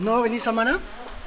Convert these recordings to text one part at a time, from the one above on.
¿No venís, Samara?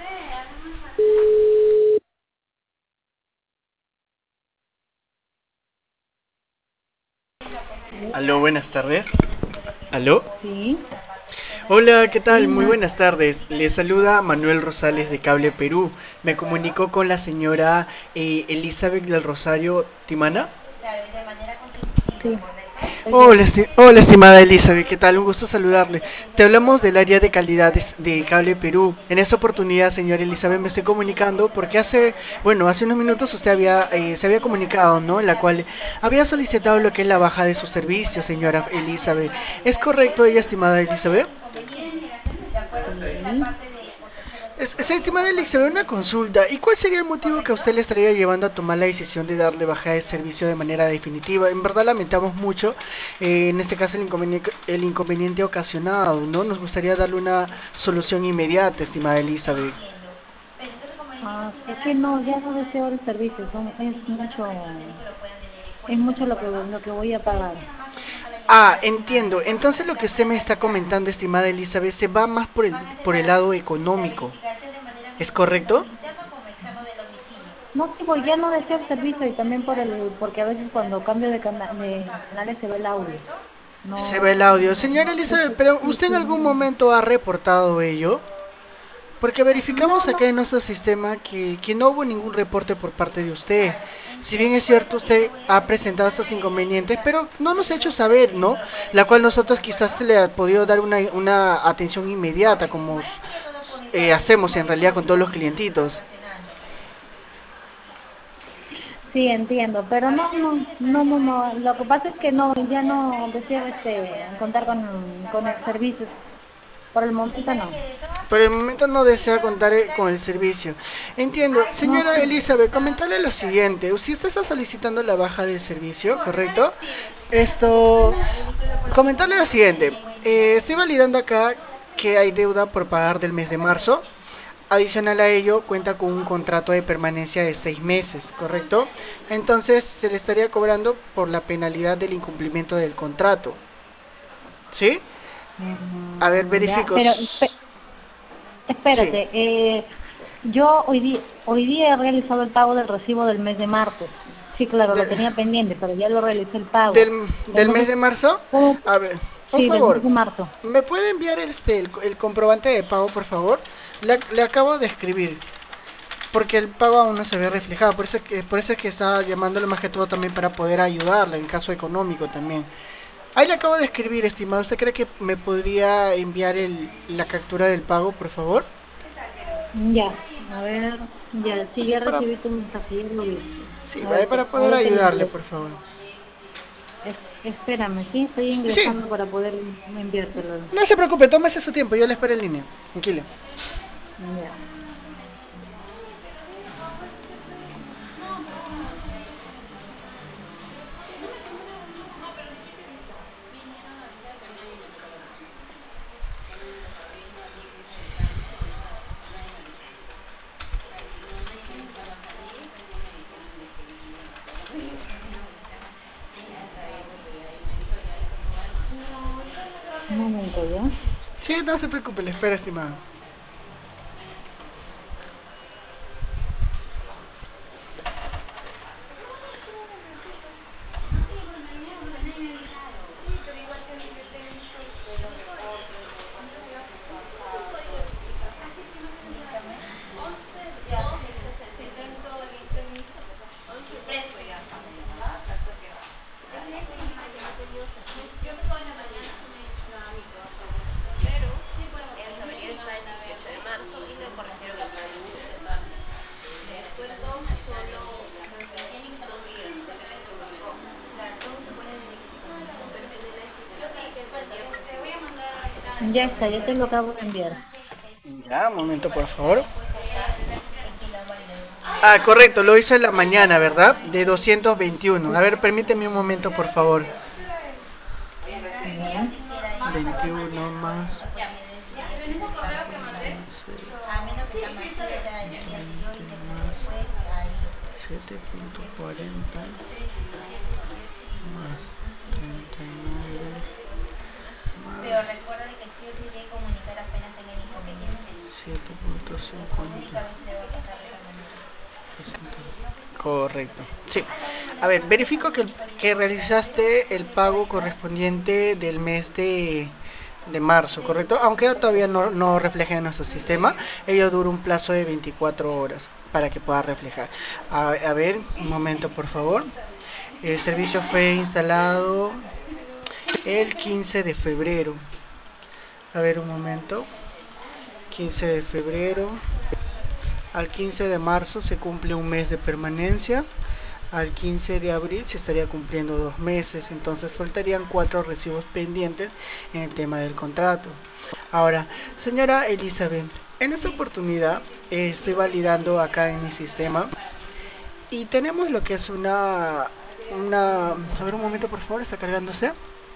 Aló, buenas tardes. ¿Aló? Sí, Hola, ¿qué tal? sí, Muy buenas tardes. Les saluda Manuel Rosales de Cable Perú. Me comunico con la señora Elizabeth del Rosario Timana. sí, soy yo. Hola, hola, estimada Elizabeth, ¿qué tal? Un gusto saludarle. Te hablamos del área de calidad de Cable Perú. En esta oportunidad, señora Elizabeth, me estoy comunicando porque hace unos minutos usted se había comunicado, ¿no? En la cual había solicitado lo que es la baja de su servicio, señora Elizabeth. ¿Es correcto ella, estimada Elizabeth? Sí. Estimada Elizabeth, una consulta. ¿Y cuál sería el motivo que a usted le estaría llevando a tomar la decisión de darle baja de servicio de manera definitiva? En verdad lamentamos mucho, en este caso el inconveniente ocasionado, ¿no? Nos gustaría darle una solución inmediata, estimada Elizabeth. Es que no, ya no deseo el servicio, es mucho lo que voy a pagar. Ah, entiendo. Entonces lo que usted me está comentando, estimada Elizabeth, se va más por el lado económico. ¿Es correcto? No, sí, pues ya no deseo el servicio y también porque a veces cuando cambio de canales se ve el audio. Se ve No, el audio. Señora Elizabeth, pero sí, ¿usted en algún momento ha reportado ello? Porque no, verificamos no, acá en nuestro sistema que no hubo ningún reporte por parte de usted. Si bien es cierto, usted ha presentado estos inconvenientes, pero no nos ha hecho saber, ¿no? La cual nosotros quizás se le ha podido dar una atención inmediata, como hacemos en realidad con todos los clientitos. sí entiendo, pero no. Lo que pasa es que no, ya no deseo contar con el servicio. Por el momento no. Por el momento no desea contar con el servicio. Entiendo. No, Señora sí. Elizabeth, comentarle lo siguiente. Usted está solicitando la baja del servicio, ¿correcto? Esto, comentarle lo siguiente. Estoy validando acá que hay deuda por pagar del mes de marzo. Adicional a ello, cuenta con un contrato de permanencia de 6 meses, ¿correcto? Entonces, se le estaría cobrando por la penalidad del incumplimiento del contrato. ¿Sí? A ver, Ya, verifico. pero Sí. espérate, yo hoy día he realizado el pago del recibo del mes de marzo. Sí, claro, lo De- tenía pendiente, pero ya lo realicé el pago. del mes Entonces, de marzo. ¿cómo? A ver, por Sí, del mes favor, de marzo. ¿me puede enviar el comprobante de pago, por favor? Le acabo de escribir, porque el pago aún no se ve reflejado. Por eso es que estaba llamándole más que todo también para poder ayudarle en caso económico también. Ahí le acabo de escribir, estimado. ¿Usted cree que me podría enviar la captura del pago, por favor? Ya, a ver, ya, sí, Sí, ya recibí tu mensaje, ya lo vi. sí, A ver, para poder ahora te lo ayudarle, envío. por favor. Espérame, sí, estoy Sí, ingresando para poder enviártelo. no se preocupe, tómese su tiempo, yo le espero en línea. Tranquilo. Ya. Un momento, ¿ya? Sí, no se preocupe, le espero, estimado. Ya está, ya te lo acabo de enviar. Ya, un momento, por favor. Ah, correcto, lo hizo en la mañana, ¿verdad? De 221. A ver, permíteme un momento, por favor. Ya. 21 más 20 más 7.40 más 39 más 7.50. Correcto. Sí. A ver, verifico que realizaste el pago correspondiente del mes de marzo, ¿correcto? Aunque todavía no refleja en nuestro sistema, ello dura un plazo de 24 horas para que pueda reflejar. A ver, un momento por favor. El servicio fue instalado el 15 de febrero. A ver, un momento. 15 de febrero. Al 15 de marzo se cumple un mes de permanencia. Al 15 de abril se estaría cumpliendo 2 meses. Entonces faltarían 4 recibos pendientes en el tema del contrato. Ahora, señora Elizabeth, en esta oportunidad estoy validando acá en mi sistema. Y tenemos lo que es una... A ver, un momento por favor, está cargándose.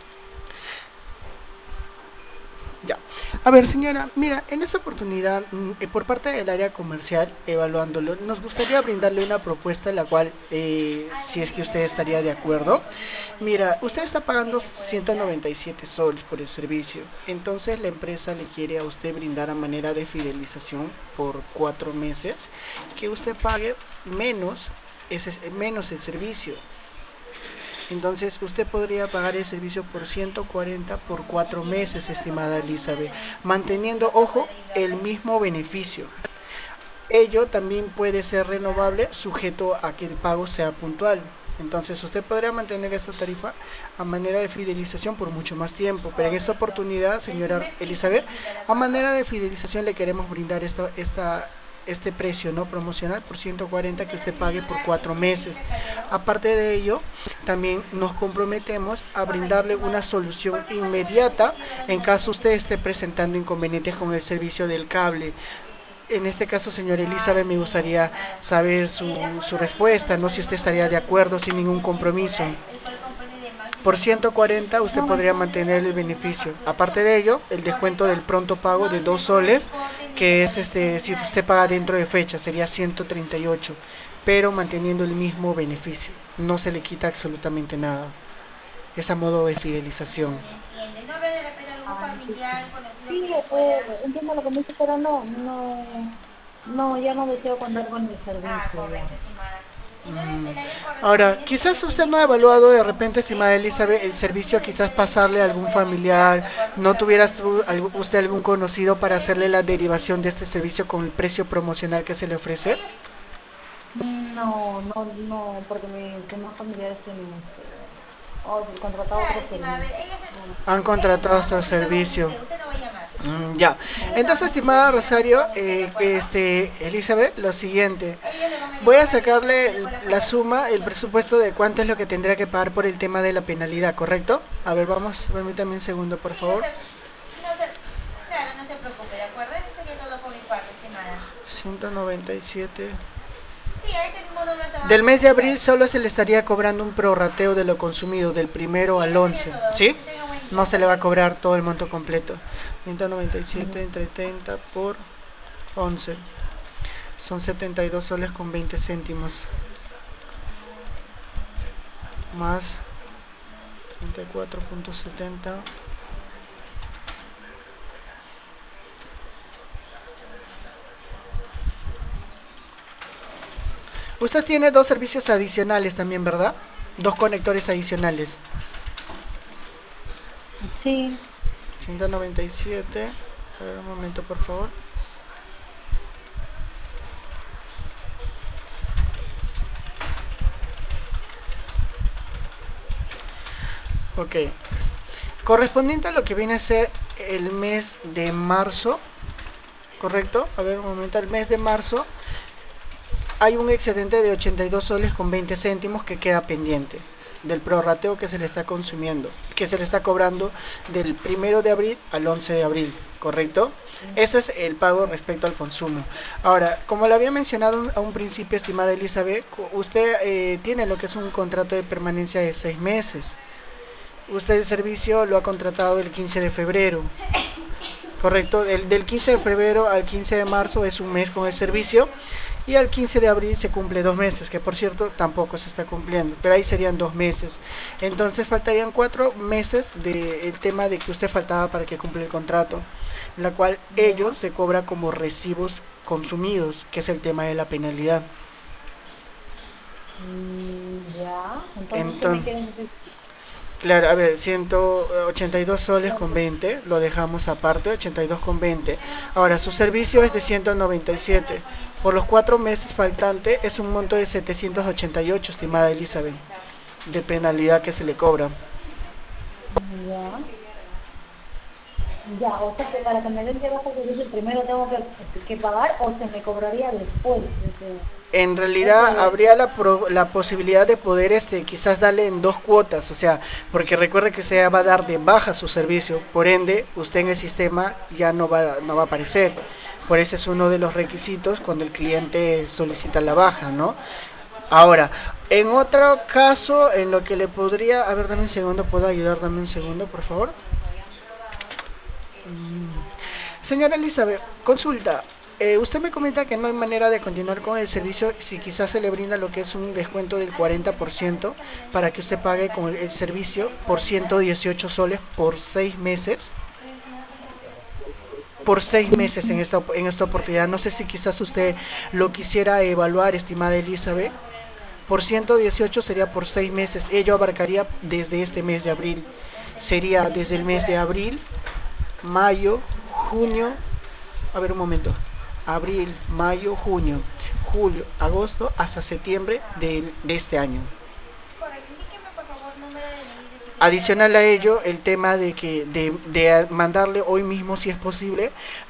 Ya. A ver, señora, mira, en esta oportunidad, por parte del área comercial, evaluándolo, nos gustaría brindarle una propuesta, la cual, si es que usted estaría de acuerdo. Mira, usted está pagando 197 soles por el servicio, entonces la empresa le quiere a usted brindar a manera de fidelización por 4 meses, que usted pague menos el servicio. Entonces usted podría pagar el servicio por 140 por 4 meses, estimada Elizabeth, manteniendo, ojo, el mismo beneficio. Ello también puede ser renovable sujeto a que el pago sea puntual. Entonces usted podría mantener esta tarifa a manera de fidelización por mucho más tiempo. Pero en esta oportunidad, señora Elizabeth, a manera de fidelización le queremos brindar este precio no promocional por 140 que usted pague por 4 meses. Aparte de ello, también nos comprometemos a brindarle una solución inmediata en caso usted esté presentando inconvenientes con el servicio del cable. En este caso, señora Elizabeth, me gustaría saber su respuesta, no si usted estaría de acuerdo sin ningún compromiso. Por 140 usted podría mantener el beneficio. Aparte de ello, el descuento del pronto pago de 2 soles, que es si usted paga dentro de fecha, sería 138, pero manteniendo el mismo beneficio. No se le quita absolutamente nada. Es a modo de fidelización. Sí, entiendo lo que me dice, pero ya no deseo contar con el servicio. Ahora, quizás usted no ha evaluado de repente, estimada Elizabeth, el servicio, quizás pasarle a algún familiar, no tuviera usted algún conocido para hacerle la derivación de este servicio con el precio promocional que se le ofrece. No, porque mis demás familiares tienen contratado otro servicio. Han contratado otro servicio. Ya. Entonces, estimada Rosario, Elizabeth, lo siguiente. Voy a sacarle la suma, el presupuesto de cuánto es lo que tendría que pagar por el tema de la penalidad, ¿correcto? A ver, vamos, permítame un segundo, por favor. Claro, no se preocupe, ¿de acuerdo? Eso sería todo por mi parte, estimada. 197. Sí, a ese mismo número se va. Del mes de abril solo se le estaría cobrando un prorrateo de lo consumido, del 1 al 11, ¿sí? No se le va a cobrar todo el monto completo. 197 entre 30 por 11. Son 72 soles con 20 céntimos. Más 34.70. Usted tiene 2 servicios adicionales también, ¿verdad? 2 conectores adicionales. Sí. 197. A ver, un momento, por favor. Ok. Correspondiente a lo que viene a ser el mes de marzo, ¿correcto? A ver, un momento, el mes de marzo hay un excedente de 82 soles con 20 céntimos que queda pendiente del prorrateo que se le está consumiendo, que se le está cobrando del 1 de abril al 11 de abril, ¿correcto? Ese es el pago respecto al consumo. Ahora, como lo había mencionado a un principio, estimada Elizabeth, usted tiene lo que es un contrato de permanencia de 6 meses. Usted el servicio lo ha contratado el 15 de febrero, ¿correcto? Del 15 de febrero al 15 de marzo es un mes con el servicio. y al 15 de abril se cumple 2 meses, que por cierto tampoco se está cumpliendo, pero ahí serían 2 meses. Entonces faltarían 4 meses del tema de que usted faltaba para que cumpla el contrato, la cual Ya. ellos se cobra como recibos consumidos, que es el tema de la penalidad. Ya. Entonces, ¿qué me Entonces, quieren decir? claro, a ver, 182 soles con 20, lo dejamos aparte, 82 con 20. Ahora, su servicio es de 197. Por los 4 meses faltantes es un monto de 788, estimada Elizabeth, de penalidad que se le cobra. Ya. Ya, o sea que para que me den de baja el servicio primero tengo que pagar o se me cobraría después En realidad ese, habría la posibilidad de poder quizás darle en dos cuotas, o sea, porque recuerde que se va a dar de baja su servicio, por ende usted en el sistema ya no va a aparecer. Por ese es uno de los requisitos cuando el cliente solicita la baja, ¿no? Ahora, en otro caso, en lo que le podría, a ver, dame un segundo, ¿puedo ayudar? Dame un segundo, por favor. Señora Elizabeth, consulta. Usted me comenta que no hay manera de continuar con el servicio si quizás se le brinda lo que es un descuento del 40% para que usted pague con el servicio por 118 soles por 6 meses. Por 6 meses en esta oportunidad. No sé si quizás usted lo quisiera evaluar, estimada Elizabeth. Por 118 sería por 6 meses. Ello abarcaría desde este mes de abril. Sería desde el mes de abril, mayo, junio, a ver un momento, abril, mayo, junio, julio, agosto, hasta septiembre de este año. Correcto, indíqueme por favor número de DNI de su titular. Adicional a ello, el tema de mandarle hoy mismo, si es posible,